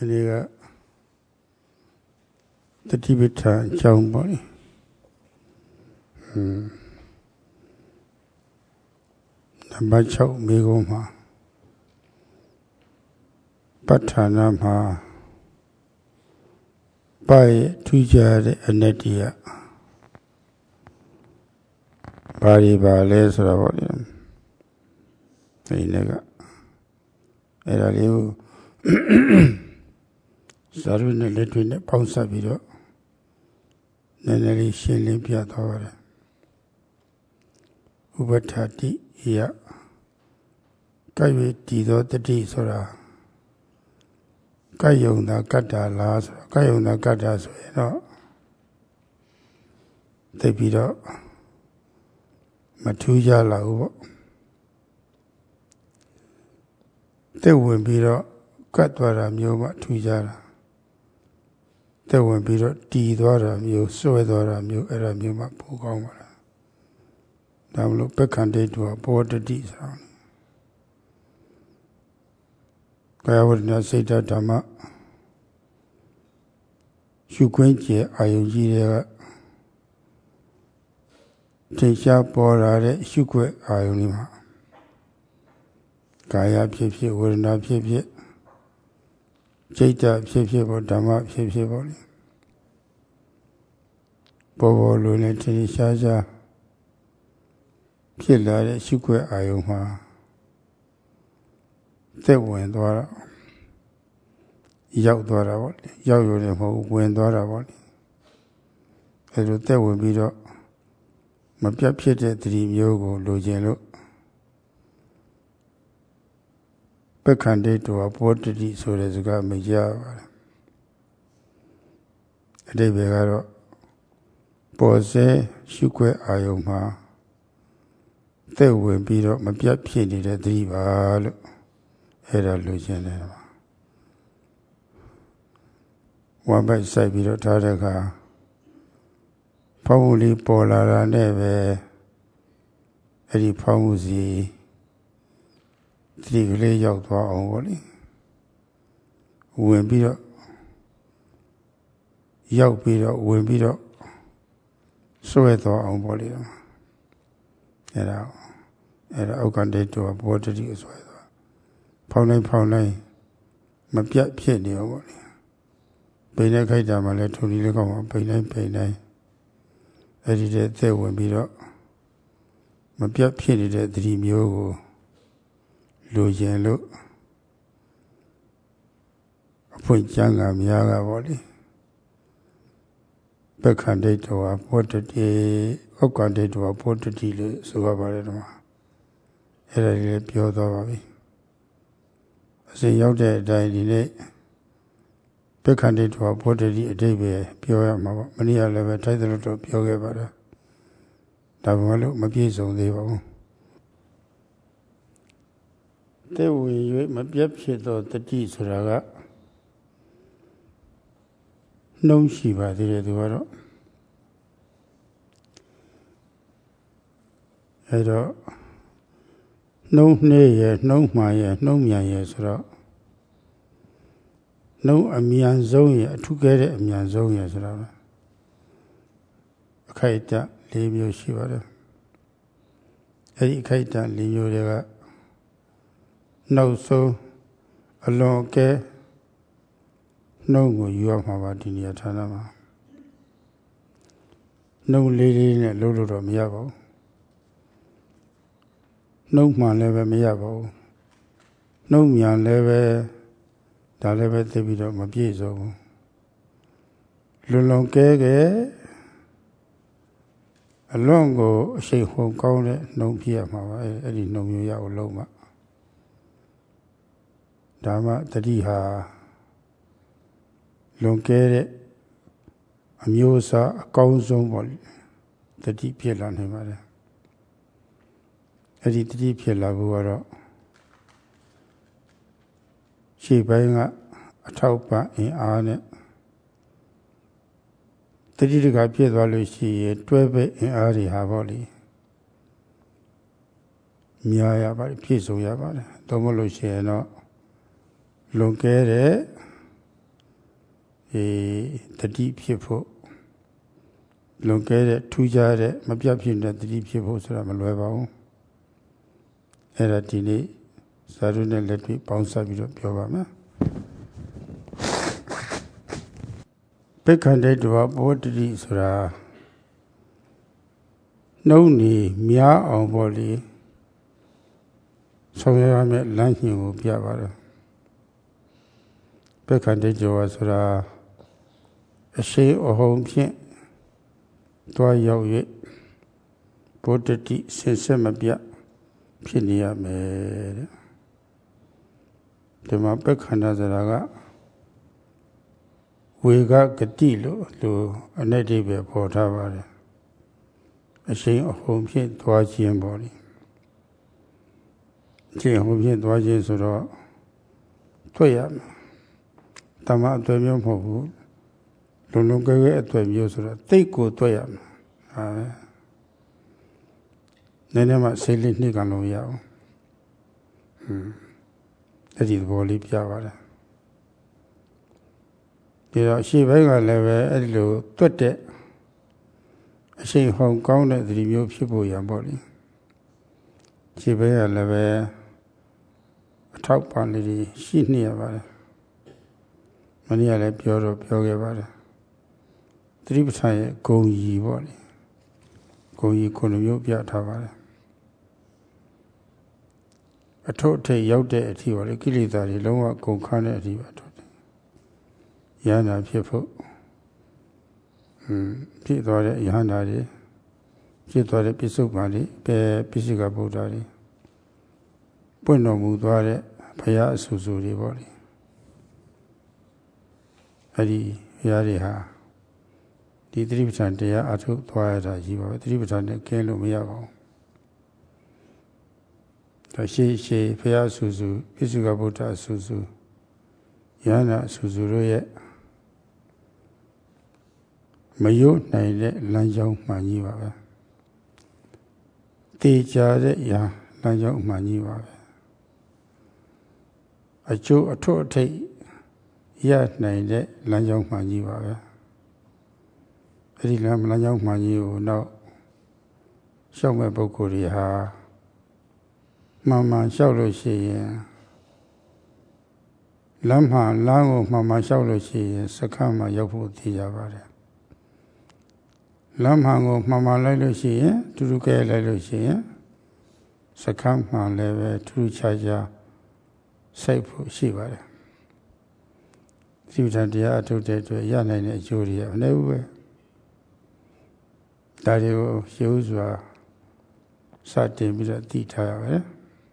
နေ့ကတတိပဋ္ဌာန်အကြောင်းပေါ့လေနံပါတ်6မိကုံးမှာပဋ္ဌာနာမှာပါရဲ့ထူးခြားတဲ့အနတ္တိယဘာတွေပါလဲဆိုတော့ပေါ့လေဒီနေ့ကအဲ့ဒါလေးကိုဇာရုနဲ့လက်တွေနဲ့ပေါင်းစပ်ပြီးတော့နည်းနည်းလေးရှင်းလင်းပြသွားပါတယ်ဥပဋ္ဌာတိယကဲ့၍တည်သောတတိဆိုတာကဲ့ယုံတာကတ္တာလားဆိုတော့ကဲ့ယုံတာကတ္တာဆိုရင်တော့သိပြီးတော့မထူးကြလာဘူးပေါ့တက်ဝင်ပြီးတော့ကတ်သွားတာမျိုးမှထူးကြတာတက်ဝင်ပြီးတော့တည်သွားတာမျိုးစွဲသွားတာမျိုးအဲ့ဒါမျိုးမှပိုကောင်းပါလားဒါမလို့ပက္ခန္တိတုဘောတတိဆိုတာကာယဝတ္တနာစိတ်ဓာမ္မရှုခွင့်ကျအာယုကြီးတွေကထင်ရှားပေါ်လာတဲ့ရှုခွင့်အာယုတွေမှာကာယဖြစ်ဖြစ်ဝေဒနာဖြစ်ဖြစ်စိတ်ဓာတ်ဖြစ်ဖြစ်ပေါ့ဓမ္မဖြစ်ဖြစ်ပေါ့လေပေါ်ပေါ်လိုနဲ့ထင်ရှားရှားဖြစ်လာတဲ့ရှုခွင့်အာယုမှာသက်ဝင်သွားတာရောက်သွားတာပေါ့လေရောက်ရုံနဲ့မဟုတ်ဝင်သွားတာပေါ့လေအဲလိုသက်ဝင်ပြီးတော့မပြတ်ဖြစ်တဲ့သတိမျိုးကိုလိုချင်လို့ပက္ခန္တိတောဘောတတိဆိုတဲ့စကားမရပါတယ်အတိပ္ပယ်ကတော့ပေါ်စေရှုခွင့်အာယုမှာသက်ဝင်ပြီးတော့မပြတ်ဖြစ်နေတဲ့သတိပါလို့အဲ့ဒါလိုချင်တယ်ဝမ်းပိုက်စိုက်ပြီးတော့ထားတဲ့အခါဖောင်းမှုလေးပေါ်လာတာနဲ့ပဲအဲ့ဒီဖောင်းမှုစီသတိကလေးရောက်သွားအောင်ပေါ့လေဝင်ပြီးတော့ရောက်ပြီးတော့ဝင်ပြီးတော့ဆွဲသွားအောင်ပေါ့လေအဲ့ဒါဥက္ကန္တေတောဘောတတိကိုဆွဲသွားဖောင်းလိုက်မပြတ်ဖြစ်နေအောင်ပေါ့လေပိန်တဲ့ခိုက်တာမှလည်းထုံဒီလေးကောင်းမှာပိန်တိုင်းအဲ့ဒီတဲ့သက်ဝင်ပြီးတော့မပြတ်ဖြစ်နေတဲ့သတိမျိုးကိုလိုချင်လို့အဖွင့်ကျမ်းဂန်များကပေါ့လေပက္ခန္တိတောဘောတတိဥက္ကန္တိတောဘောတတိလို့ဆိုရပါတယ်ဒီမှာအဲ့ဒါလေးပြောသွားပါပြီအစဉ်ရောက်တဲ့အတိုင်းဒီနေ့ပက္ခန္တိတောဘောတတိအဓိပ္ပာယ်ပြောရမှာပေါ့မနေ့ကလည်းပဲထိုက်တယ်လို့ပြောခဲ့ပါတယ်ဒါပေမဲ့လို့မပြည့်စုံသေးပါဘူးတဲ့ဝင်၍မပြတ်ဖြစ်သောတတိဆိုတာကနှုံးရှိပါသေးတယ်သူကတော့အဲတော့နှုံးနှဲ့ရနှုံးမှန်ရနှုံးမြန်ရဆိုတော့နှုံးအမြန်ဆုံးရအထူးကဲတဲ့အမြန်ဆုံးရဆိုတော့အခိုက်အတန့်၄မျိုးရှိပါတယ်အဲဒီအခိုက်အတန့်၄မျိုးတွေကနောက်ဆုံးအလွန်ကဲနှုံးကိုယူရမှာပါဒီနေရာဌာနမှာနှုံးလေးနဲ့လှုပ်လို့တော့မရပါဘူးနှုံးမှန်လည်းပဲမရပါဘူးနှုံးမြန်လည်းပဲဒါလည်းပဲသိပြီးတော့မပြည့်စုံဘူးလွန်ကဲအလွန်ကိုအရှိန်ဟုန်ကောင်းတဲ့နှုံးပြရမှာပါအဲ့ဒီနှုံးမျိုးရအောင်လုံးမှာဒါမှတတိဟာလွန်ကဲတဲ့အမျိုးအစားအကောင်းဆုံးပေါ့တတိဖြစ်လာနိုင်ပါတယ်အဲ့ဒီတတိဖြစ်လာဖို့ကတော့ရှေ့ပိုင်းကအထောက်ပံ့အင်အားနဲ့တတိတကပြည့်သွားလို့ရှိရင်တွဲပဲအင်အားတွေဟာပေါ့လေများရပါတယ်ပြည့်စုံရပါတယ်တော့မလို့ရှိရင်တော့လွန်ကဲတဲ့တတိဖြစ်ဖို့လွန်ကဲတဲ့ထူးခြားတဲ့မပြတ်ဖြစ်တဲ့တတိဖြစ်ဖို့ဆိုတာမလွယ်ပါဘူးအဲ့ဒါဒီနေ့ဇာတုနဲ့လက်တွေ့ပေါင်းစပ်ပြီးတော့ပြောပါမယ်ပိက္ခန္တိတဝဘောတတိဆိုတာနှုံးနေများအောင်ပေါ့လေဆောင်ရွက်ရမယ့်လမ်းညွှန်ကိုပြပါတယ်ပိက္ခန္တိတဝဆိုတာအရှိန်အဟုန်ဖြင့်တွားရောက်၍ဘောတတိဆင်ဆက်မပြတ်ဖြစ်နေရမယ်တဲ့ဒီမှာပိက္ခန္တဆိုတာကဝေကဂတိလို့အ내တိပဲပေါ်ထားပါတယ်အရှိန်အဟုန်ဖြင့်သွားခြင်းပေါ့လေအရှိန်အဟုန်ဖြင့်သွားခြင်းဆိုတော့တွေ့ရမယ်တမအတွေ့မျိုးမဟုတ်ဘူးလုံလုံကဲကဲအတွေ့မျိုးဆိုတော့တိတ်ကိုတွေ့ရမယ်ဟာပဲနည်းနည်းမှစိတ်လေးနှိမ့်ကန်လို့ရအောင်အဲ့ဒီသဘောလေးပြပါတယ်ဒီတော့ရှေ့ဘက်ကလည်းပဲအဲ့ဒီလိုတွတ်တဲ့အရှိန်ဟုန်ကောင်းတဲ့သတိမျိုးဖြစ်ဖို့ရံပေါ့လေရှေ့ဘက်ကလည်းပဲအထောက်ပံ့လေးရှိနေရပါတယ်မနေ့ကလည်းပြောခဲ့ပါတယ်သတိပဋ္ဌာန်ရဲ့ဂုဏ်ကြီးပေါ့လေဂုဏ်ကြီးခုနှစ်မျိုးပြထားပါတယ်အထုအထိပ်ရောက်တဲ့အထိပေါ့လေကိလေသာတွေလုံးဝကုန်ခန်းတဲ့အထိပါယန္တာဖြစ်ဖို့ဖြစ်သွားတဲ့ယန္တာတွေဖြစ်သွားတဲ့ပြစ္ဆုတ်ပါဠိပဲပိစိကဗုဒ္ဓတွေပွင့်တော်မူသွားတဲ့ဘုရားအဆူဆူတွေပေါ့လေအဲ့ဒီဘုရားတွေဟာဒီသတိပဋ္ဌာန်တရားအထုသွားရတာကြီးပါပဲသတိပဋ္ဌာန်နဲ့ကင်းလို့မရပါဘူးဒါရှေးဘုရားအဆူဆူပိစိကဗုဒ္ဓအဆူဆူယန္တာအဆူဆူတို့ရဲ့မယုတ်နိုင်တဲ့လမ်းကြောင်းမှန်ကြီးပါပဲတေချာတဲ့ရာလမ်းကြောင်းမှန်ကြီးပါပဲအကျိုးအထွတ်အထိပ်ရနိုင်တဲ့လမ်းကြောင်းမှန်ကြီးပါပဲအဲ့ဒီလမ်းကြောင်းမှန်ကြီးကိုတော့ရှောက်မဲ့ပုဂ္ဂိုလ်တွေဟာမှန်ရှောက်လို့ရှိရင်လမ်းကိုမှန်ရှောက်လို့ရှိရင်စခန်းမှာရောက်ဖို့သိကြပါတယ်လမ်းမှန်ကိုမှန်လိုက်လို့ရှိရင်တူတူကဲလိုက်လို့ရှိရင်စခန်းမှန်လည်းပဲထူးခြားခြားစိတ်ဖို့ရှိပါတယ်သီလတရားအထုတ်တဲ့အတွက်ရနိုင်တဲ့အကျိုးတွေမနည်းဘူးပဲဒါတွေကိုရှေးဥစွာစတင်ပြီးတော့သိထားရပါတယ်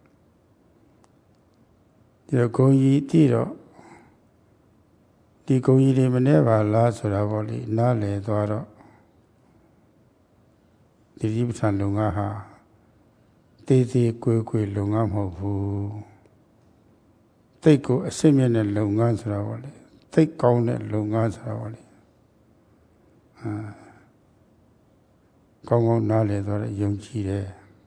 ဒီတော့ဂုံကြီးသိတော့ဒီဂုံကြီးတွေမနှဲပါလားဆိုတာပေါ့လေနားလည်သွားတော့ဒီတိပဋ္ဌာန်လုံငါဟာသေးသေးကွယ်လုံငါမဟုတ်ဘူးသိတ်ကိုအစစ်မြတ်တဲ့လုံငါဆိုတာပေါ့လေသိတ်ကောင်းတဲ့လုံငါဆိုတာပေါ့လေကောင်းနားလည်သွားတဲ့ယုံကြည်တယ်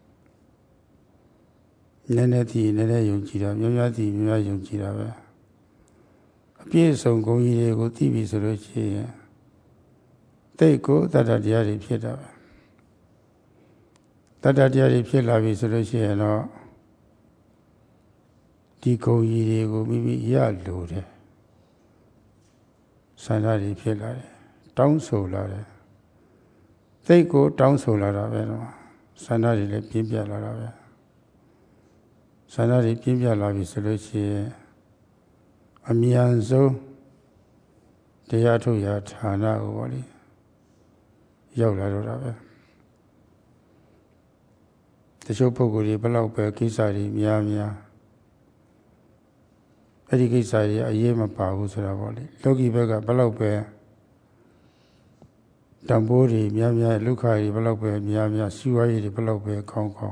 နည်းနည်းသိနည်းနည်းယုံကြည်တာများများသိများများယုံကြည်တာပဲအပြည့်စုံဂုဏ်ကြီးတွေကိုသိပြီဆိုလို့ရှိရင်သိတ်ကိုတတ္တတရားတွေဖြစ်တာပဲတတ္တတရားတွေဖြစ်လာပြီဆိုလို့ရှိရင်တော့ဒီဂုဏ်ကြီးတွေကိုမိမိရလို့တယ်ဆန္ဒတွေဖြစ်လာတယ်တောင်းဆိုလာတယ်သိတ်ကိုတောင်းဆိုလာတာပဲတော့ဆန္ဒတွေလည်းပြင်းပြလာတာပဲဆန္ဒတွေပြင်းပြလာပြီဆိုလို့ရှိရင်အမြန်ဆုံးတရားထုတ်ရာဌာနကိုပေါ့လေရောက်လာတော့တာပဲတချို့ပုဂ္ဂိုလ်တွေဘလောက်ပဲကိစ္စတွေများအဲ့ဒီကိစ္စတွေအရေးမပါဘူးဆိုတာပေါ့လေလောကီဘက်ကဘလောက်ပဲတံပိုးတွေများလုခတွေဘလောက်ပဲများစီးပွားရေးတွေဘလောက်ပဲကောင်း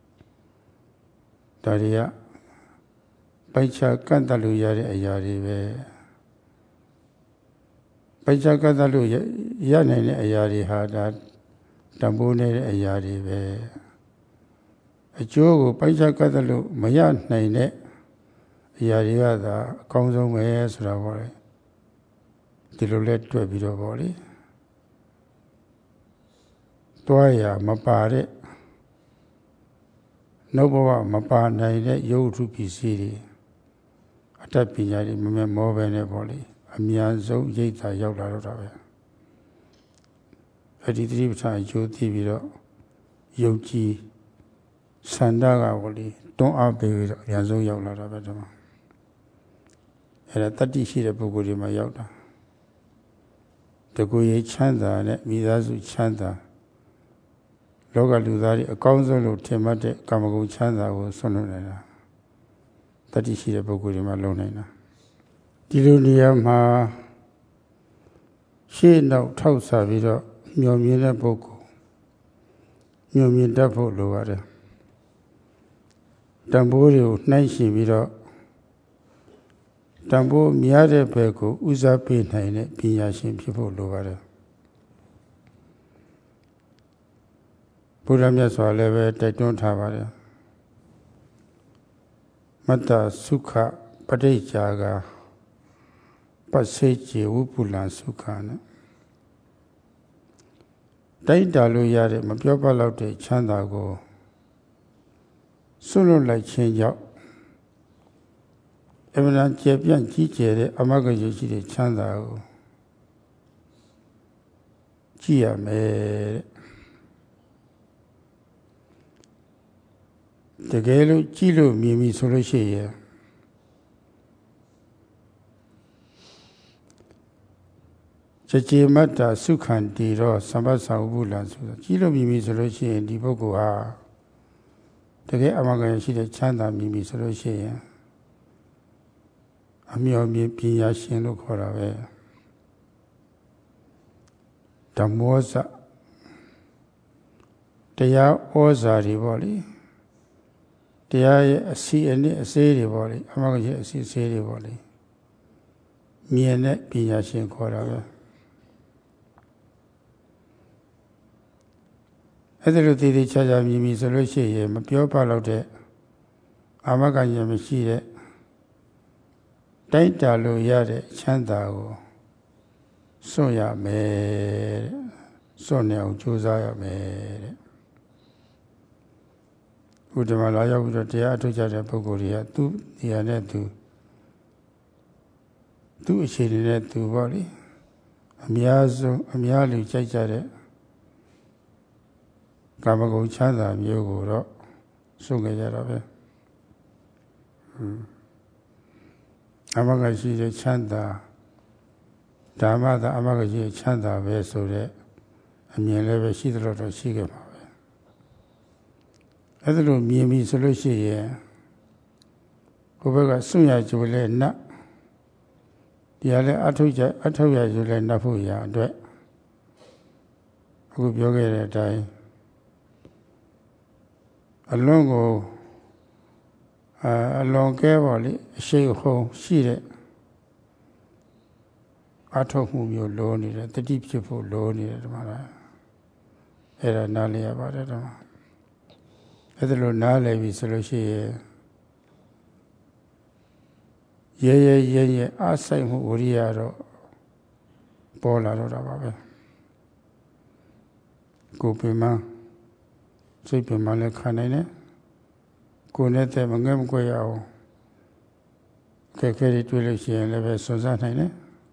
ဒါတွေကပိုက်ချကန့်တတ်လို့ရတဲ့အရာတွေပဲပိုက်ချကန့်တတ်လို့ရနိုင်တဲ့အရာတွေဟာဒါတံပိုးနေတဲ့အရာတွေပဲအကျိုးကိုပိုက်ချကတ်တယ်လို့မရနိုင်တဲ့အရာတွေကသာအကောင်းဆုံးပဲဆိုတာပေါ့လေဒီလိုလဲတွေ့ပြီးတော့ပေါ့လေတွားရမပါတဲ့နှုတ်ဘဝမပါနိုင်တဲ့ရုပ်ထုပစ္စည်းတွေအတတ်ပညာတွေမမဲမောပဲနဲ့ပေါ့လေအများဆုံးရိတ်တာရောက်လာတော့တာပဲအဲ့ဒီသတိပဋ္ဌာန်အကျိုးသိပြီးတော့ယုံကြည်စန္ဒကပေါ့လေတွန်းအားပေးပြီးတော့အများဆုံးရောက်လာတာပဲဒီမှာအဲ့ဒါတတ္တိရှိတဲ့ပုဂ္ဂိုလ်တွေမှာရောက်တာတကူရေးချမ်းသာနဲ့မိသားစုချမ်းသာလောကလူသားတွေအကောင်းဆုံးလို့ထင်မှတ်တဲ့ကာမဂုဏ်ချမ်းသာကိုဆွံ့လွတ်နေတာတတိရှိတဲ့ပုဂ္ဂိုလ်တွေမှာလုံနိုင်တာဒီလိုနေရာမှာရှေ့နောက်ထောက်ဆပြီးတော့မျှော်မြင်တဲ့ပုဂ္ဂိုလ်မျှော်မြင်တတ်ဖို့လိုပါတယ်တန်ဖိုးတွေကိုနှိုင်းယှဉ်ပြီးတော့တန်ဖိုးများတဲ့ဘက်ကိုဦးစားပေးနိုင်တဲ့ပညာရှင်ဖြစ်ဖို့လိုပါတယ်ဘုရားမြတ်စွာလည်းပဲတိုက်တွန်းထားပါတယ်မတ္တသုခပဋိစ္ဆာကပစေကျေဝုပုလံသုခနဲ့တိုက်တာလို့ရတဲ့မပြောပလောက်တဲ့ချမ်းသာကိုဆွလွတ်လိုက်ခြင်းကြောင့်အမှန်တန်ကျေပြန့်ကြီးကျယ်တဲ့အမဂ္ဂရရှိတဲ့ချမ်းသာကိုကြည့်ရမယ်တကယ်လို့ကြည့်လို့မြင်ပြီဆိုလို့ရှိရင်ကြေမတ္တာစုခန္တီတော့သမ္ပသဝုလံဆိုတာကြည့်လို့မြင်ပြီဆိုလို့ရှိရင်ဒီပုဂ္ဂိုလ်ဟာတကယ်အမဂ္ဂရရှိတဲ့ချမ်းသာမြင်ပြီဆိုလို့ရှိရင်အမြော်မြင်ပညာရှင်လို့ခေါ်တာပဲဓမ္မောဇတရားဩဇာတွေပေါ့လေတရားရဲ့အစီအနစ်အစေးတွေပေါ့လေအမဂ္ဂရဲ့အစီအစေးတွေပေါ့လေမြင်တဲ့ပညာရှင်ခေါ်တာပဲအဲ့ဒါလိုတည်တည်ချာချာမြင်ပြီဆိုလို့ရှိရင်မပြောပါတော့တဲ့အမဂ္ဂဉာဏ်မရှိတဲ့တိုက်တာလို့ရတဲ့ချမ်းသာကိုစွန့်ရမယ်တဲ့စွန့်နေအောင်ကြိုးစားရမယ်တဲ့ဥဒ္ဓမလာရောက်ပြီးတော့တရားအထုတ်ကြတဲ့ပုဂ္ဂိုလ်တွေကသူ့နေရာနဲ့သူအခြေအနေနဲ့သူပေါ့လေအများဆုံးအများလူကြိုက်ကြတဲ့ကာမဂုဏ်ချမ်းသာမျိုးကိုတော့စွန့်ခဲ့ကြတာပဲအမဂ္ဂရှိတဲ့ချမ်းသာဓမ္မသာအမဂ္ဂရှိတဲ့ချမ်းသာပဲဆိုတဲ့အမြင်လည်းပဲရှိသလိုတော့ရှိခဲ့ပါပဲအဲ့ဒါလိုမြင်ပြီဆိုလို့ရှိရင်ကိုယ်ဘက်ကစွန့်ရကြိုလဲနတ်တရားလည်းအထုတ်ရကြိုလဲနတ်ဖို့ရအတွက်အခုပြောခဲ့တဲ့အတိုင်းအလွန်ကိုအလွန်ကဲပါလေအရှိန်ဟုန်ရှိတဲ့အထောက်မှုမျိုးလိုနေတယ်တတိဖြစ်ဖို့လိုနေတယ်ဒီမှာလားအဲ့ဒါနားလည်ရပါတယ်ဒီမှာအဲ့ဒါလိုနားလည်ပြီဆိုလို့ရှိရင်ရဲအားဆိုင်မှုဝိရိယတော့ပေါ်လာတော့တာပါပဲကိုယ်ပင်မစိတ်ပင်မလည်းခံနိုင်တယ်ကိုယ်နဲ့တည်းမငဲ့မကွက်ရအောင်ခဲခဲတွေတွေ့လို့ရှိရင်လည်းပဲစွန့်စားနိုင်တယ်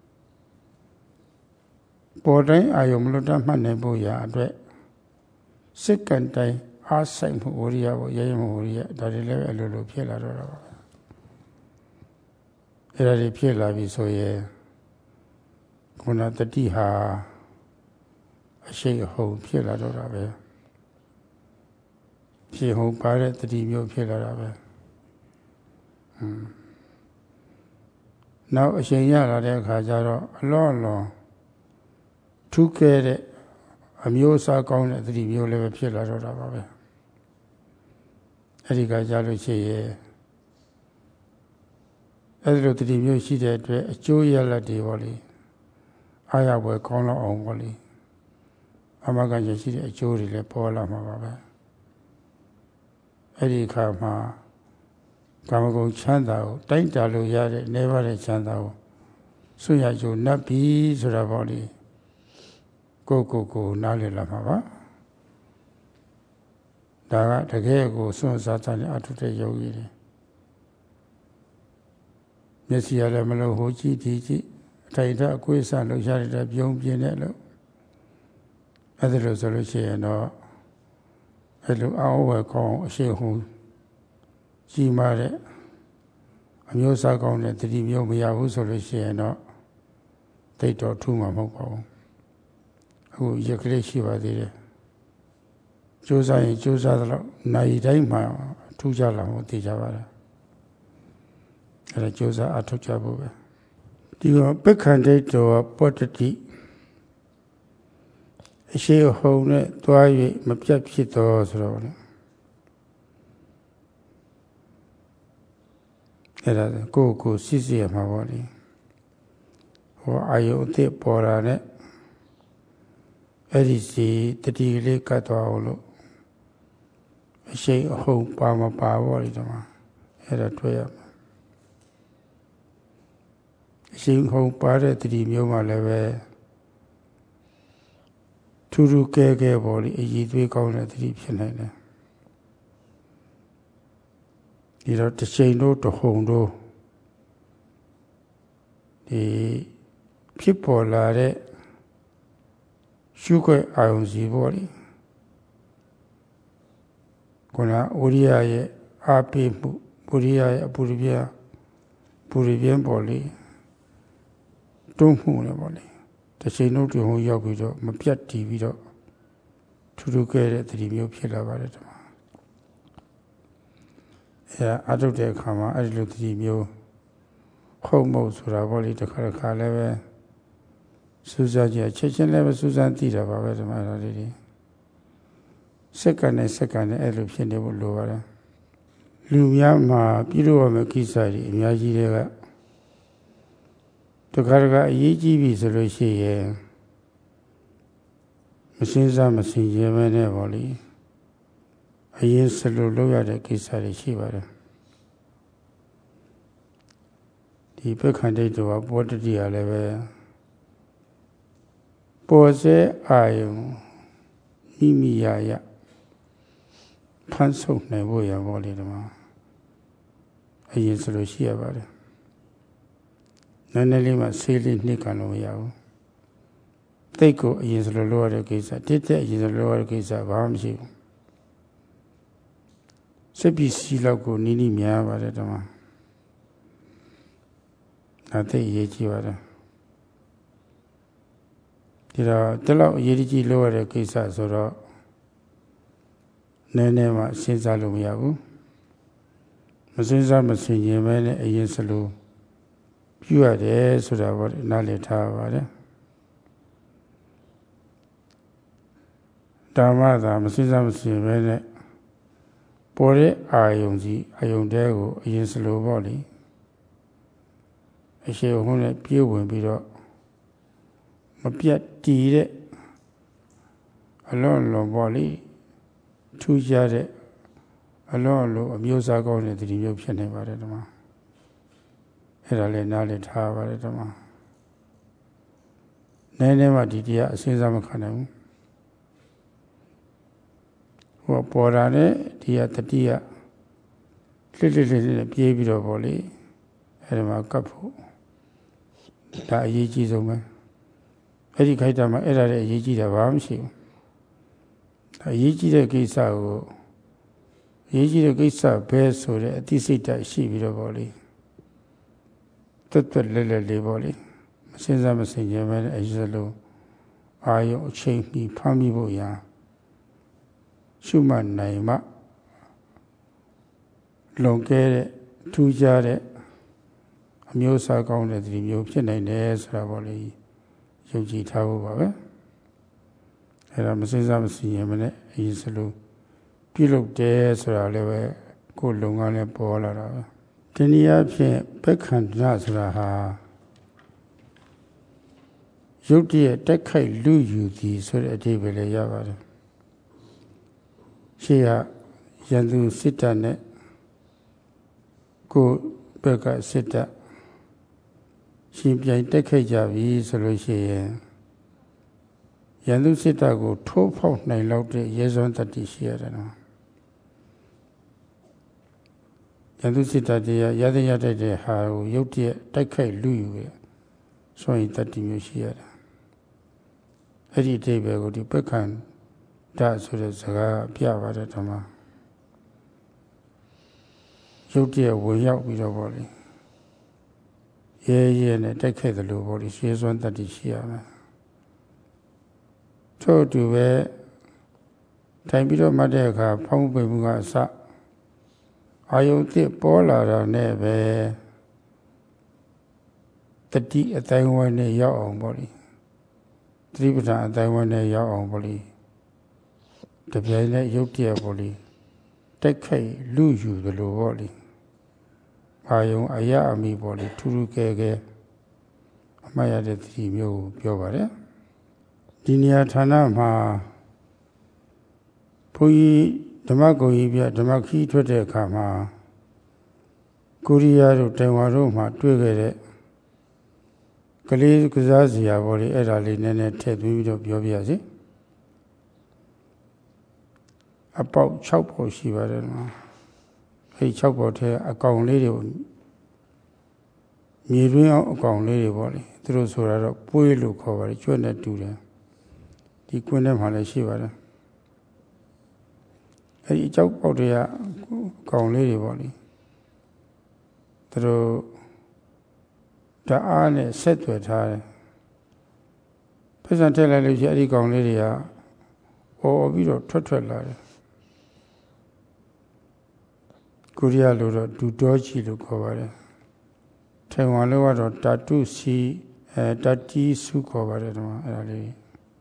ပေါ်တိုင်းအာယုံမလွတ်တတ်မှတ်နိုင်ဖို့ရာအတွက်စိတ်ကံတိုင်းအားဆိုင်မှုဝိရိယကိုရဲမှုဝိရိယဒါတွေလည်းအလိုလိုဖြစ်လာတော့တာပါအဲ့ဒါတွေဖြစ်လာပြီဆိုရင်ခုနတတိဟာအရှိအဟုန်ဖြစ်လာတော့တာပဲဖြစ်ဟုန်ပါတဲ့တတိမျိုးဖြစ်လာတာပဲနောက်အချိန်ရလာတဲ့အခါကျတော့အလွန်ထူးကဲတဲ့အမျိုးအစားကောင်းတဲ့တတိမျိုးလည်းပဲဖြစ်လာတော့တာပါပဲအဲ့ဒီကကြလို့ရှိရင်အဲ့ဒီလိုတတိမျိုးရှိတဲ့အတွက်အကျိုးရလဒ်တွေပေါ့လေအားရပွဲကောင်းလောက်အောင်ပေါ့လေအမဂ္ဂဉာဏ်ရှိတဲ့အကျိုးတွေလည်းပေါ်လာမှာပါပဲအဲ့ဒီအခါမှာကာမဂုဏ်ချမ်းသာကိုတိုက်တာလို့ရတဲ့နေပါတဲ့ချမ်းသာကိုဆွရချိုနတ်ပြီဆိုတာပေါ့လေကိုနားလည်လာမှာပါဒါကတကယ်ကိုစွန့်စားစားနဲ့အထုတဲ့ယောဂီတွေမျက်စိရလည်းမလို့ဟိုကြည့်ဒီကြည့်အထိုက်အကွေးစားလို့ရတဲ့ပြုံးပြင်းတဲ့လို့အဲ့ဒါလို့ဆိုလို့ရှိရင်တော့အဲ့လိုအောင်းဝယ်ကောင်းအရှိဟုကြီးမားတဲ့အမျိုးအစားကောင်းတဲ့တတိမျိုးမရဘူးဆိုလို့ရှိရင်တော့တိတ်တော်ထူးမှာမဟုတ်ပါဘူးအခုရက်ကလေးရှိပါသေးတယ်ကြိုးစားရင်ကြိုးစားသလောက်နိုင်တိုင်းမှာထူးကြလာဖို့သိကြပါလားအဲ့ဒါကြိုးစားအထောက်ကြဖို့ပဲဒီကပက္ခန္တိတောပောတတိအရှိဟုံနဲ့တွား၍မပြတ်ဖြစ်တော်ဆိုတော့လေအဲ့ဒါကိုစစ်ရမှာပေါ့လေဟောအာယုအသစ်ပေါ်လာနဲ့အဲ့ဒီစီတတိလေးကတ်သွားအောင်လို့အရှိအဟုံပါမပါပေါ့လေဒီမှာအဲ့ဒါတွေ့ရမှာအရှိအဟုံပါတဲ့တတိမျိုးမှလည်းပဲထူးထူးကဲကဲပေါ့လေအည်သွေးကောင်းတဲ့တတိဖြစ်နိုင်တယ်ဒီတော့တစ်ချိန်တို့တဟုံတို့ဒီဖြစ်ပေါ်လာတဲ့ရှုခွက်အာယုံစီပေါ့လေခုနဝိရိယရဲ့အားပေးမှုဝိရိယရဲ့အပူရိပြင်းပေါ့လေတွန်းမှုလည်းပေါ့လေတစ်ချိန်တို့တဟုံရောက်ပြီးတော့မပြတ်တည်ပြီးတော့ထူးထူးကဲတဲ့တတိမျိုးဖြစ်လာပါတယ်ဒီမှာအဲအထုတ်တဲ့အခါမှာအဲ့ဒီလိုတတိမျိုးခုံမုတ်ဆိုတာပေါ့လေတစ်ခါလည်းပဲစူးစမ်းကြချက်ချင်းလည်းပဲစူးစမ်းသိတာပါပဲဒီမှာဒါလေးတွေစက္ကန့်နဲ့အဲ့လိုဖြစ်နေဖို့လိုပါတယ်လူများမှာပြုလုပ်ရမယ့်ကိစ္စတွေအများကြီးတွေကတခါအရေးကြီးပြီဆိုလို့ရှိရင်မစင်းစားမစင်ရဲမဲနဲ့ပေါ့လေအရင်စလို့လုပ်ရတဲ့ကိစ္စတွေရှိပါတယ်ဒီပက္ခန္တိတောပောတတိကလည်းပဲပေါ်စေအာယုံမိရဖန်ဆုပ်နိုင်ဖို့ရပါလေဒီမှာအရင်စလို့ရှိရပါတယ်နည်းနည်းလေးမှဆေးလေးနှိပ်ကန်လို့မရဘူးတိတ်ကိုအရင်စလို့လုပ်ရတဲ့ကိစ္စတက်အရင်စလို့လုပ်ရတဲ့ကိစ္စဘာမှမရှိဘူးစက်ပစ္စည်းလောက်ကိုနီးများပါတယ်ဒီမှာဒါသိအရေးကြီးပါတယ်ဒီတော့ဒီလောက်အရေးကြီးလုပ်ရတဲ့ကိစ္စဆိုတော့နည်းနည်းမှစဉ်းစားလို့မရဘူးမစဉ်းစားမဆင်ခြင်ပဲနဲ့အရင်စလို့ပြုရတယ်ဆိုတာပေါ့နားလည်ထားပါတယ်ဓမ္မသာမစဉ်းစားမဆင်ပဲနဲ့ပေါ်တဲ့အာယုံကြီးအာယုံတဲကိုအရင်စလို့ပေါ့လေအရှိန်ဟုံးနဲ့ပြေးဝင်ပြီးတော့မပြတ်တည်တဲ့အလွန်ပေါ့လေထူးခြားတဲ့အလွန်အမျိုးအစားကောင်းတဲ့ဒီမျိုးဖြစ်နေပါတယ်ဒီမှာအဲ့ဒါလည်းနားလည်ထားပါတယ်ဒီမှာနည်းနည်းမှဒီတရားအစဉ်းစားမခံနိုင်ဘူးဟောပေါ်လာတဲ့ဒီကတတိယလှစ်ပြေးပြီးတော့ပေါ့လေအဲ့ဒီမှာကပ်ဖို့ဒါအရေးကြီးဆုံးပဲအဲ့ဒီခိုက်တာမှာအဲ့ဒါလည်းအရေးကြီးတာဘာမှမရှိဘူးအရေးကြီးတဲ့ကိစ္စကိုအရေးကြီးတဲ့ကိစ္စပဲဆိုတဲ့အသိစိတ်ဓာတ်ရှိပြီးတော့ပေါ့လေတွတ်လဲလေးပေါ့လေမစဉ်းစားမဆင်ခြင်ပဲအရေးစလို့အာယုံအချိန်မီဖမ်းမိဖို့ရာရှုမှတ်နိုင်မှလွန်ကဲတဲ့ထူးခြားတဲ့အမျိုးအစားကောင်းတဲ့ဒီမျိုးဖြစ်နိုင်တယ်ဆိုတာပေါ့လေယုံကြည်ထားဖို့ပါပဲအဲ့ဒါမစဉ်းစားမဆင်ခြင်ပဲအရေးစလို့ပြုလုပ်တယ်ဆိုတာလည်းပဲကိုယ်လုံငန်းနဲ့ပေါ်လာတာပဲဒီနည်းအားဖြင့်ပက္ခန္တဆိုတာဟာရုပ်တရက်တက်ခိုက်လူယူသည်ဆိုတဲ့အဓိပ္ပာယ်လည်းရပါတယ်ရှေ့ကရန်သူစစ်တပ်နဲ့ကိုယ်ဘက်ကစစ်တပ်ရှင်ပြိုင်တက်ခဲ့ကြပြီဆိုလို့ရှိရင်ရန်သူစစ်တပ်ကိုထိုးဖောက်နိုင်လောက်တဲ့ရဲစွမ်းတတ္တိရှိရတယ်နော်ရန်သူစစ်တပ်တရားရတဲ့တဲ့ဟာကိုရုတ်တရက်တိုက်ခိုက်လူယူရဆိုရင်တတ္တိမျိုးရှိရတယ်အဲ့ဒီအဓိပ္ပာယ်ကိုဒီပက္ခန္တဆိုတဲ့စကားပြပါတယ်ဓမ္မရုတ်တရက်ဝင်ရောက်ပြီးတော့ဗောလေရဲနဲ့တိုက်ခိုက်တယ်လို့ဗောလေရဲစွမ်းတတ္တိရှိရမယ်ထို့တူပဲထိုင်ပြီးတော့မှတ်တဲ့အခါဖောင်းပိန်မှုကအစအာယုန်တစ်ပေါ်လာတာနဲ့ပဲတတိအတိုင်းဝိုင်းနဲ့ရောက်အောင်ပေါ့လေသတိပဋ္ဌာန်အတိုင်းဝိုင်းနဲ့ရောက်အောင်ပေါ့လေတပြိုင်နဲ့ရုပ်တရက်ပေါ့လေတက်ခိုက်လူယူသလိုပေါ့လေအာယုန်အယအမိပေါ့လေထူးထူးကဲကဲအမှတ်ရတဲ့သတိမျိုးကိုပြောပါတယ်ဒီနေရာဌာနမှာဘုန်းကြီးဓမ္မဂုံကြီးပြဓမ္မခီးထွက်တဲ့အခါမှာကိုရီးယားတို့တိုင်ဝမ်တို့မှာတွေ့ခဲ့တဲ့ကလေးကစားစရာပေါ့လေအဲ့ဒါလေးနည်းနည်းထည့်သွင်းပြီးတော့ပြောပြရစီအပေါက်6ပေါက်ရှိပါတယ်နော်အဲ့6ပေါက်ထဲအကောင်လေးတွေမြေတွင်းအောင်အကောင်လေးတွေပေါ့လေသူတို့ဆိုတာတော့ပွေးလို့ခေါ်ပါတယ်ကျွတ်နဲ့တူတယ်ဒီကွင်းထဲမှာလည်းရှိပါတယ်အဲ့ဒီကြောက်ပေါက်တွေကကောင်လေးတွေပေါ့လေသူတို့ဓာတ်အားနဲ့ဆက်သွယ်ထားတယ်ဖက်စံထည့်လိုက်လို့ရှိရင်အဲ့ဒီကောင်လေးတွေကအော်ပြီးတော့ထွက်လာတယ်ကိုရီးယားလိုတော့ဒူတော်ချီလို့ခေါ်ပါတယ်ထိုင်ဝမ်လိုကတော့တာတုစီတတီစုခေါ်ပါတယ်ဒီမှာအဲ့ဒါလေး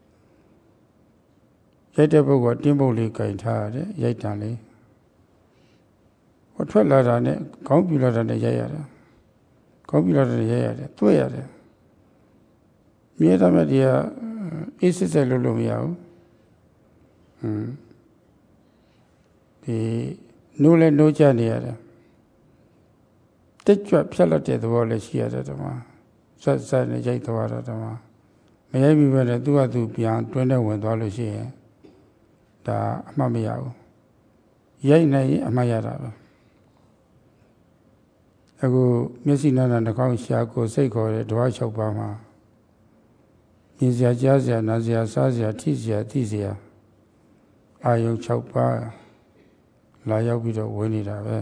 ရိုက်တဲ့ပုဂ္ဂိုလ်တင်းပုတ်လေးကင်ထားရတယ်ရိုက်တံလေးဟောထွက်လာတာနဲ့ခေါင်းပြူလာတာနဲ့ရိုက်ရတယ်ခေါင်းပြူလာတာနဲ့ရိုက်ရတယ်တွေ့ရတယ်မြဲတမ်းဒီကအေးစစ်စစ်လို့မရဘူးဒီနိုးလဲနိုးချနေရတယ်တက်ကြွဖြတ်လက်တဲ့သဘောလည်းရှိရတယ်ဓမ္မဆက်နဲ့ရိုက်သွားတာဓမ္မမရိုက်ပြီးပဲနဲ့သူ့ဟာသူပြန်တွင်းနဲ့ဝင်သွားလို့ရှိရင်ဒါအမှတ်မရဘူးရိုက်နိုင်ရင်အမှတ်ရတာပဲအခုမျက်စိနာနာနှာခေါင်းရှာကိုစိတ်ခေါ်တဲ့ဓဝါ6ပါးမှာမြင်စရာကြားစရာနားစရာစားစရာထိစရာသိစရာအာယုံ6ပါးလာရောက်ပြီးတော့ဝင်နေတာပဲ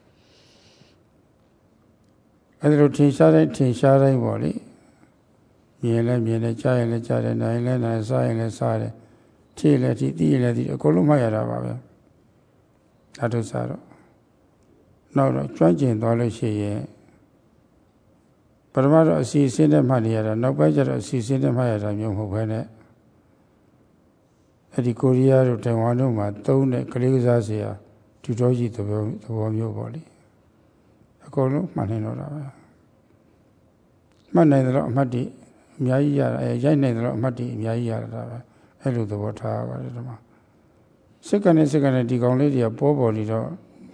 အဲ့ဒါလိုထင်ရှားတိုင်းပေါ့လေမြင်လဲကြားရင်လဲကြားတယ်နားရင်လဲနားစားရင်လဲစားတယ်ထိလဲထိသိရင်လဲသိအကုန်လုံးမှတ်ရတာပါပဲအထုစားတော့နောက်တော့ကျွမ်းကျင်သွားလို့ရှိရင်ပထမတော့အစီအစဉ်နဲ့မှတ်နေရတာနောက်ပိုင်းကျတော့အစီအစဉ်နဲ့မှတ်ရတာမျိုးမဟုတ်ဘဲနဲ့အဲ့ဒီကိုရီးယားတို့တိုင်ဝမ်တို့မှာသုံးတဲ့ကလေးကစားစရာဒူတော်ကြီးသဘောမျိုးပေါ့လေအကုန်လုံးမှတ်နိုင်တော့တာပဲမှတ်နိုင်တယ်လို့အမှတ်တည်းအများကြီးရတာရိုက်နိုင်တယ်လို့အမှတ်တည်းအများကြီးရတာပဲအဲ့လိုသဘောထားပါတယ်ဒီမှာစက္ကန့်နဲ့ဒီကောင်လေးတွေကပေါ်နေတော့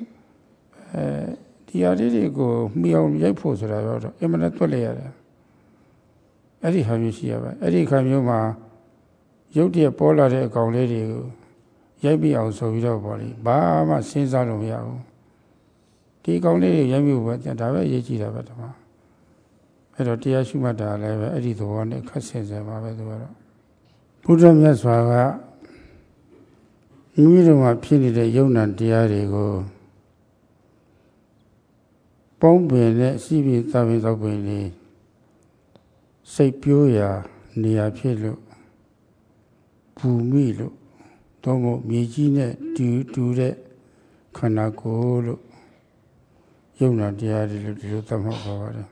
ဒီအရာတွေကိုမှီအောင်ရိုက်ဖို့ဆိုတာတော့အမှန်နဲ့တွက်လိုက်ရတယ်အဲ့ဒီဟာမျိုးရှိရပါအဲ့ဒီခါမျိုးမှာရုပ်တရက်ပေါ်လာတဲ့အကောင်လေးတွေကိုရိုက်ပြီးအောင်ဆိုပြီးတော့ပေါ့လေဘာမှစဉ်းစားလို့မရဘူးဒီကောင်လေးတွေရိုက်ပြီးပဲဒါပဲရေးကြည့်တာပဲဒီမှာအဲ့တော့တရားရှုမှတ်တာလည်းပဲအဲ့ဒီသဘောနဲ့ခက်ဆင်ဆင်ပါပဲသူကတော့ဘုရားမြတ်စွာကမိမိတို့မှာဖြစ်နေတဲ့ယုံနာတရားတွေကိုပေါင်းပင်နဲ့စီးပြီးသဗ္ဗေသောပင်လေးစိတ်ပြိုးရာနေရာဖြစ်လို့ဘူမိလို့တော့မို့မြေကြီးနဲ့တူတဲ့ခန္ဓာကိုယ်လို့ယုံနာတရားတွေလို့ဒီလိုသတ်မှတ်ပါပါတယ်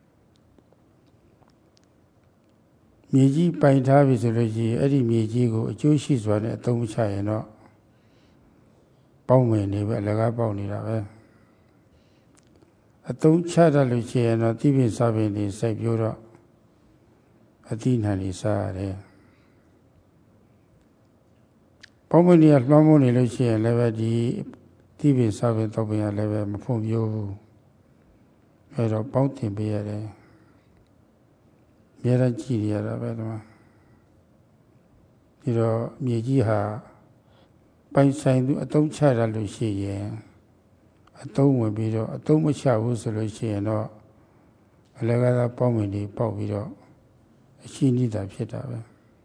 မြေကြီးပိုင်ထားပြီဆိုလို့ရှိရင်အဲ့ဒီမြေကြီးကိုအကျိုးရှိစွာနဲ့အသုံးမချရင်တော့ပေါင်းဝင်နေပဲအလကားပေါက်နေတာပဲအသုံးချတတ်လို့ရှိရင်တော့တိပိစားပင်တွေစိုက်ပြိုးတော့အတိနှံတွေစားရတယ်ပေါင်းဝင်နေလွှမ်းမိုးနေလို့ရှိရင်လည်းပဲဒီတိပိစားပင်တော့ပင်ရလည်းပဲမဖွံ့ဖြိုးဘူးအဲတော့ပေါင်းတင်ပေးရတယ်မြဲတမ်းကြည့်ရတာပဲဒီမှာဒီတော့မြေကြီးဟာပိုင်ဆိုင်သူအသုံးချရလို့ရှိရင်အသုံးဝင်ပြီးတော့အသုံးမချဘူးဆိုလို့ရှိရင်တော့အလကားသားပေါင်းဝင်တွေပေါက်ပြီးတော့အရှိနိတာဖြစ်တာပဲ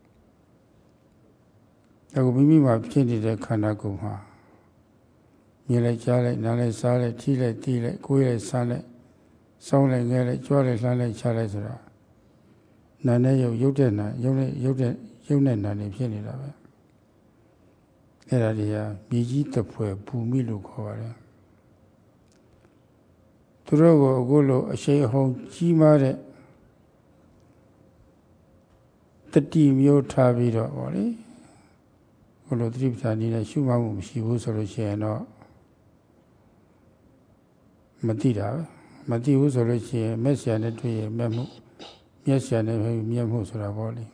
အခုမိမိမှာဖြစ်နေတဲ့ခန္ဓာကိုယ်မှာမြင်လိုက်ကြားလိုက်နားလိုက်စားလိုက်ထိလိုက်တီးလိုက်ကိုယ်လိုက်ဆန်းလိုက်စောင်းလိုက်ငဲလိုက်ကြွားလိုက်လှမ်းလိုက်ချလိုက်ဆိုတာနာနဲ့ရုပ်တဲ့နာရုပ်နဲ့နာနေဖြစ်နေတာပဲအဲ့ဒါတွေကမြေကြီးတစ်ဖွဲဘူမိလို့ခေါ်ပါတယ်သူတို့ကိုအခုလိုအရှိန်အဟုန်ကြီးမားတဲ့တတိမျိုးထားပြီးတော့ဗောလေဘုလိုသတိပဋ္ဌာန်နည်းနဲ့ရှုမှတ်မှုမရှိဘူးဆိုလို့ရှိရင်တော့မသိတာပဲမသိဘူးဆိုလို့ရှိရင်မျက်စိနဲ့တွေ့ရင်မျက်မှုမျက်စိနဲ့မျက်မှုဆိုတာဗောလေ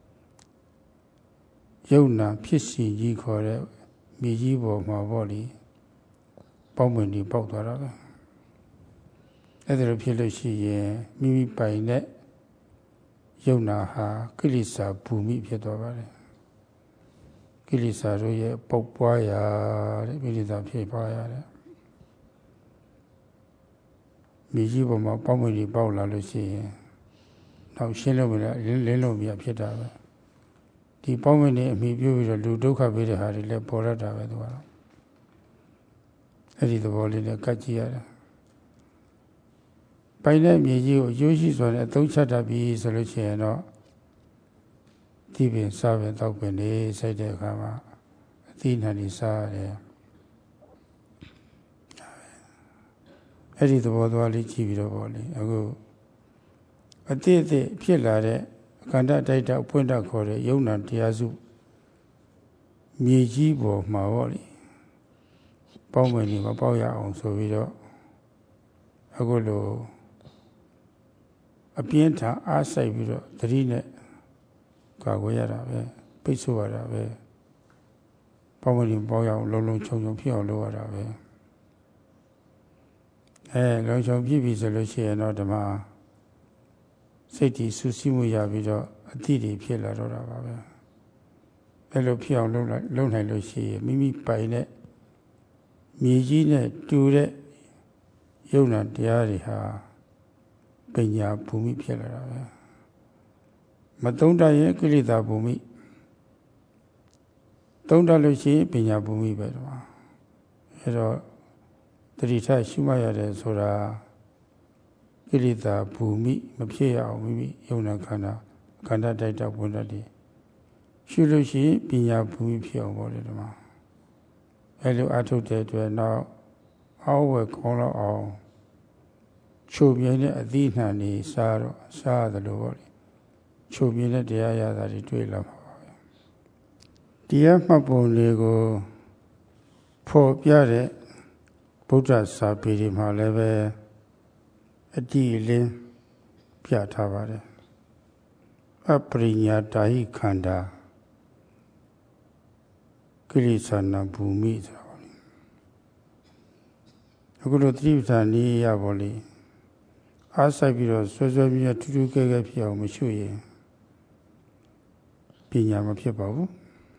ယုံနာဖြစ်စီကြီးခေါ်တဲ့မြေကြီးပေါ်မှာဗောလေပေါင်းဝင်ပြီးပေါက်သွားတာပဲအဲ့ဒါလိုဖြစ်လို့ရှိရင်မိမိပိုင်တဲ့ယုံနာဟာကိလေသာဘူမိဖြစ်သွားပါတယ်ကိလေသာတို့ရဲ့ပုတ်ပွားရာတဲ့ကိလေသာဖြစ်ပွားရတဲ့မြေကြီးပေါ်မှာပေါင်းဝင်ပြီးပေါက်လာလို့ရှိရင်နောက်ရှင်းလို့မရလင်းလို့မရဖြစ်တာပဲဒီပေါင်းဝင်နေအမိပြုပြီးတော့လူဒုက္ခပေးတဲ့ဟာတွေလည်းပေါ်ရတာပဲသူကတော့အဲ့ဒီသဘောလေးနဲ့ကတ်ကြည့်ရတယ်ပိုင်တဲ့မြေကြီးကိုရိုးရှိစွာနဲ့အသုံးချတတ်ပြီဆိုလို့ရှိရင်တော့ဒီပင်စားပင်တောက်ပင်နေစိုက်တဲ့အခါမှာအသီးနှံတွေစားရတယ်အဲ့ဒီသဘောသွားလေးကြည့်ပြီးတော့ဗောလေအခုအတိအသည့်ဖြစ်လာတဲ့ခန္ဓာတိုက်တာဖွင့်တတ်ခေါ်တဲ့ယုံနာတရားစုမြေကြီးပေါ်မှာဗောလေပေါင်းဝင်နေမပေါက်ရအောင်ဆိုပြီးတော့အခုလိုအပြင်းထန်အားစိုက်ပြီးတော့သတိနဲ့ကာကွယ်ရတာပဲပိတ်ဆို့ရတာပဲပေါင်းဝင်နေပေါက်ရအောင်လုံးလုံးခြုံခြုံဖြစ်အောင်လုပ်ရတာပဲလုံခြုံဖြစ်ပြီဆိုလို့ရှိရင်တော့ဓမ္မစိတ်တည်ဆူဆီးမှုရပြီးတော့အတိတွေဖြစ်လာတော့တာပါပဲအဲ့လိုဖြစ်အောင်လုပ်နိုင်လို့ရှိရင်မိမိပိုင်တဲ့မြေကြီးနဲ့တူတဲ့ယုံနာတရားတွေဟာပညာဘူမိဖြစ်လာတာပဲမသုံးတတ်ရင်ကိလေသာဘူမိသုံးတတ်လို့ရှိရင်ပညာဘူမိပဲတော့အဲ့တော့တတိထရှုမှတ်ရတယ်ဆိုတာကိလေသာဘူမိမဖြစ်ရအောင်မိမိယုံနာခန္ဓာတိုက်တာဝင်တတ်တယ်ရှုလို့ရှိရင်ပညာဘူမိဖြစ်အောင်ပေါ့လေဒီမှာအဲ့လိုအထုတ်တဲ့အတွက်နောက်အောက်ဝယ်ကောင်းတော့အောင်ချုပ်ပြင်းတဲ့အသီးနှံနေစားရတယ်လို့ပေါ့လေချုပ်ပြင်းတဲ့တရားရတာတွေတွေ့လာမှာပါပဲတရားမှတ်ပုံတွေကိုဖော်ပြတဲ့ဗုဒ္ဓစာပေတွေမှာလည်းပဲအတိအလင်းပြထားပါတယ်အပရိညာတာဟိခန္ဓာကိလေသာနာဘူမိဆိုတာပေါ့လေအခုလိုသတိပဋ္ဌာန်နည်းရပါလေအားစိုက်ပြီးတော့ဆွဲပြီးထူးထူးကဲကဲဖြစ်အောင်မရှိရင်ပညာမဖြစ်ပါဘူး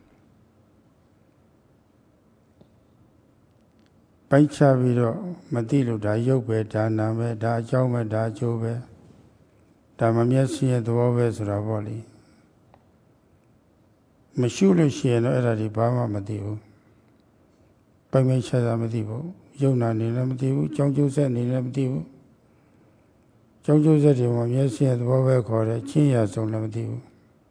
ပိုင်းခြားပြီးတော့မသိလို့ဒါရုပ်ပဲဒါနာပဲဒါအကြောင်းပဲဒါအကျိုးပဲဒါမမျက်စိရဲ့သဘောပဲဆိုတာပေါ့လေမရှိလို့ရှိရင်တော့အဲ့ဒါဒီဘာမှမသိဘူးပိုင်းခြားတာမသိဘူးယုံနာနေလည်းမသိဘူးကြောင်းကျိုးဆက်နေလည်းမသိဘူးကြောင်းကျိုးဆက်တွေမှာမျက်စိရဲ့သဘောပဲခေါ်တယ်ချင်းရဆုံးလည်းမသိဘူး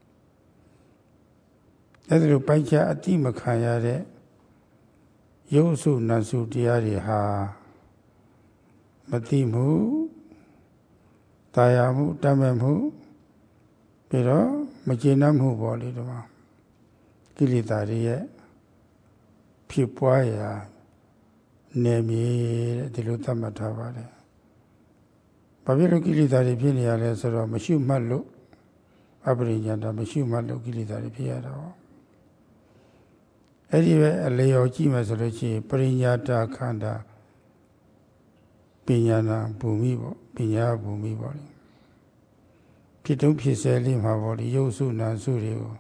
အဲ့ဒါလိုပိုင်းခြားအတိမခံရတဲ့ရုပ်စုနာစုတရားတွေဟာမသိမှုတာယာမှုတတ်မဲ့မှုပြီးတော့မကျေနပ်မှုပေါ့လေဒီမှာကိလေသာတွေရဲ့ဖြစ်ပွားရာနေမြေတဲ့ဒီလိုသတ်မှတ်ထားပါတယ်။ဘာဖြစ်လို့ကိလေသာတွေဖြစ်နေရလဲဆိုတော့မရှိမှတ်လို့အပရိညာတာမရှိမှတ်လို့ကိလေသာတွေဖြစ်ရတာပေါ့အဲ့ဒီပဲအလျော်ကြည့်မယ်ဆိုလို့ရှိရင်ပရိညာတာခန္ဓာပညာနာဘူမိပေါ့ပညာဘူမိပေါ့လေဖြစ်တုံးဖြစ်ဆဲလေးမှာပေါ့ဒီရုပ်စုနာစုတွေကို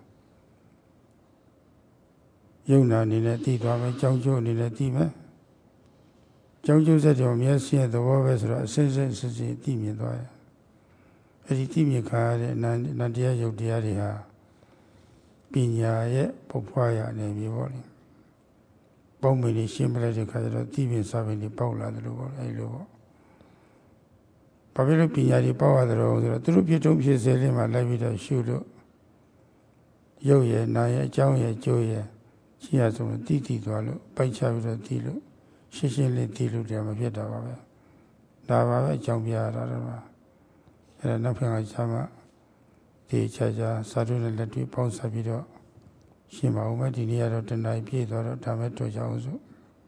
ယုံနာအနေနဲ့သိသွားမယ်ကြောင်းကျိုးအနေနဲ့သိမယ်ကြောင်းကျိုးစက်ကြောင့်မျက်စိရဲ့သဘောပဲဆိုတော့အစစ်စစ်စစ်စစ်သိမြင်သွားရအဲ့ဒီသိမြင်ခါရတဲ့နန္တရားယုတ်တရားတွေဟာပညာရဲ့ပုဖွားရနေပြီပေါ့လေပေါင်းမင်းလေးရှင်းပလိုက်တဲ့ခါကျတော့သိမြင်စာပင်တွေပေါက်လာတယ်လို့ပေါ့အဲ့လိုပေါ့ဘာဖြစ်လို့ပညာတွေပေါက်ရတယ်လို့ဆိုတော့သူတို့ဖြစ်တုံးဖြစ်စေလေးမှာလိုက်ပြီးတော့ရှုလို့ရုပ်ရဲ့နာရဲ့အကြောင်းရဲ့ကျိုးရဲ့ရှိရဆုံးသိသွားလို့ပိုက်ချပြီးတော့သိလို့ရှင်းရှင်းလေးသိလို့တရားမဖြစ်တာပါပဲဒါပါပဲအကြောင်းပြရတာတော့အဲ့ဒါနောက်ဖက်ကရှားမှဒီချာစာထုနဲ့လက်တွေ့ပေါင်းစပ်ပြီးတော့ရှင်းပါဦးမယ်ဒီနေ့ကတော့တဏှာပြည့်သွားတော့ဒါမဲ့တွေ့ကြအောင်စို့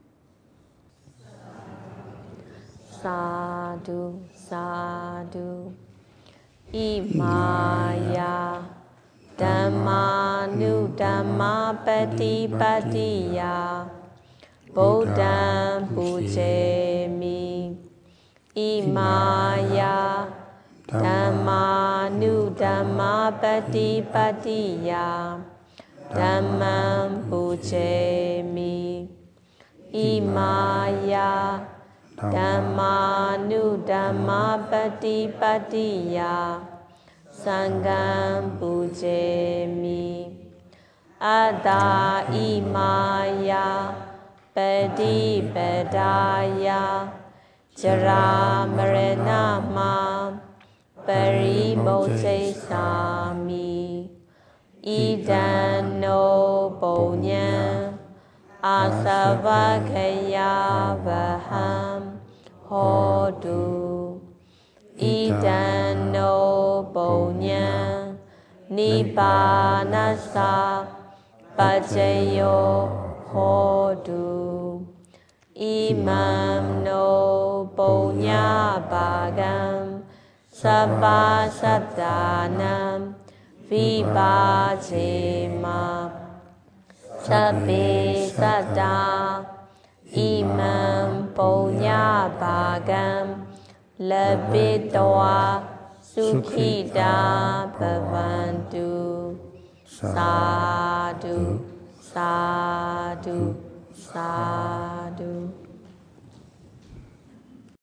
စာဓုစာဓုဣမာယာဓမ္မာနုဓမ္မာပฏิပတ်တိယဗုဒ္ဓံပူဇေမိဣမာယာဓမ္မာနုဓမ္မာပฏิပတ်တိယဓမ္မံပူဇေမိဣမာယာဓမ္မာနုဓမ္မာပฏิပတ်တိယသံဃံပူဇေမိအတ္တာဣမာယာပฏิပဒါယจราမရဏမာပရိမုစ္စိသမိဣဒံနောပုညံအာသဝခယဗဟံဟောတုဣဒံနောပုညံနိဗ္ဗာနသปัจจโยဟောတုဣမံနောပုညပါကံသဗ္ဗသတ္တာနံဝိပါစေမသဗ္ဗေသတ္တာဣမံပုညပါကံလပိတဝါသုခိတာဘဝန္တုသာဓုသာဓုသာ